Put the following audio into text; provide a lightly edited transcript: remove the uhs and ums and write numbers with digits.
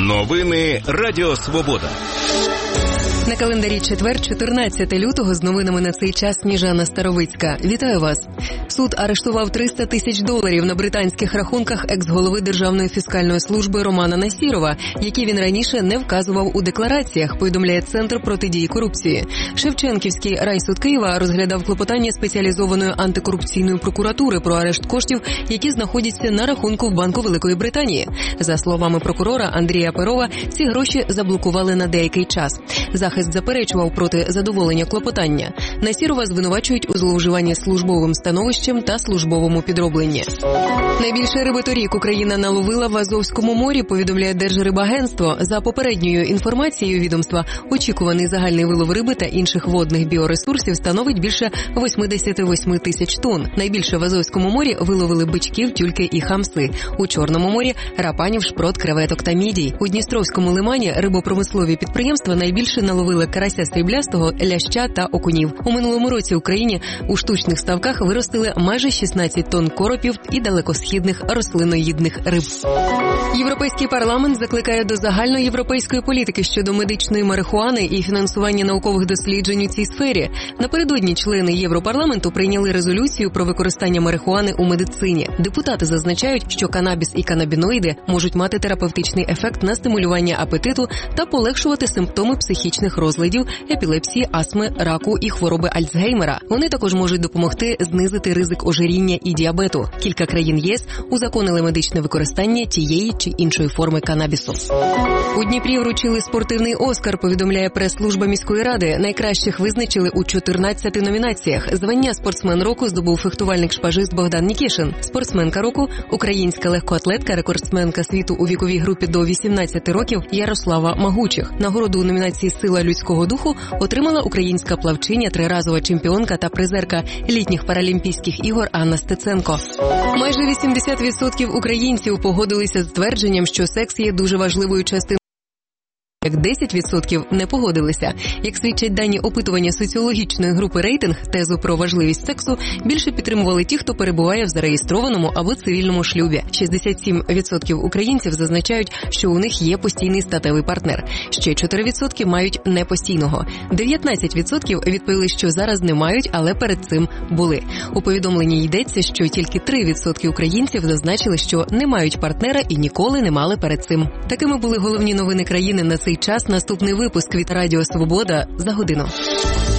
Новини Радіо Свобода. На календарі четвер, 14 лютого, з новинами на цей час Сніжана Старовицька. Вітаю вас. Суд арештував $300 тисяч на британських рахунках екс-голови Державної фіскальної служби Романа Насірова, які він раніше не вказував у деклараціях, повідомляє Центр протидії корупції. Шевченківський райсуд Києва розглядав клопотання спеціалізованої антикорупційної прокуратури про арешт коштів, які знаходяться на рахунку в Банку Великої Британії. За словами прокурора Андрія Перова, ці гроші заблокували на деякий час. Захист заперечував проти задоволення клопотання. Насірова звинувачують у зловживанні службовим становищем та службовому підробленні. Найбільше риби торік Україна наловила в Азовському морі, повідомляє Держрибагентство. За попередньою інформацією відомства, очікуваний загальний вилов риби та інших водних біоресурсів становить більше 88 тисяч тонн. Найбільше в Азовському морі виловили бичків, тюльки і хамси. У Чорному морі – рапанів, шпрот, креветок та мідій. У Дністровському лимані рибопромислові підприємства найбільше наловили карася сріблястого, ляща та окунів. У минулому році в Україні у штучних ставках виростили майже 16 тонн коропів і далекосхідних рослиноїдних риб. Європейський парламент закликає до загальноєвропейської політики щодо медичної марихуани і фінансування наукових досліджень у цій сфері. Напередодні члени Європарламенту прийняли резолюцію про використання марихуани у медицині. Депутати зазначають, що канабіс і канабіноїди можуть мати терапевтичний ефект на стимулювання апетиту та полегшувати симптоми психічних розладів, епілепсії, астми, раку і хвороби Альцгеймера. Вони також можуть допомогти знизити ризик ожиріння і діабету. Кілька країн єС узаконили медичне використання тієї чи іншої форми канабісу. У Дніпрі вручили спортивний «Оскар», повідомляє прес-служба міської ради. Найкращих визначили у 14 номінаціях. Звання «Спортсмен року» здобув фехтувальник-шпажист Богдан Нікішин. Спортсменка року – українська легкоатлетка, рекордсменка світу у віковій групі до 18 років Ярослава Магучих. Нагороду у номінації «Сила людського духу» отримала українська плавчиня, триразова чемпіонка та призерка літніх паралімпійських ігор Анна Стеценко. Майже 80% українців погодилися з твердженням, що секс є дуже важливою частиною. Як 10% не погодилися. Як свідчать дані опитування соціологічної групи «Рейтинг», тезу про важливість сексу більше підтримували ті, хто перебуває в зареєстрованому або цивільному шлюбі. 67% українців зазначають, що у них є постійний статевий партнер. Ще 4% мають непостійного. 19% відповіли, що зараз не мають, але перед цим були. У повідомленні йдеться, що тільки 3% українців зазначили, що не мають партнера і ніколи не мали перед цим. Такими були головні новини країни на цей час. Наступний випуск від Радіо Свобода за годину.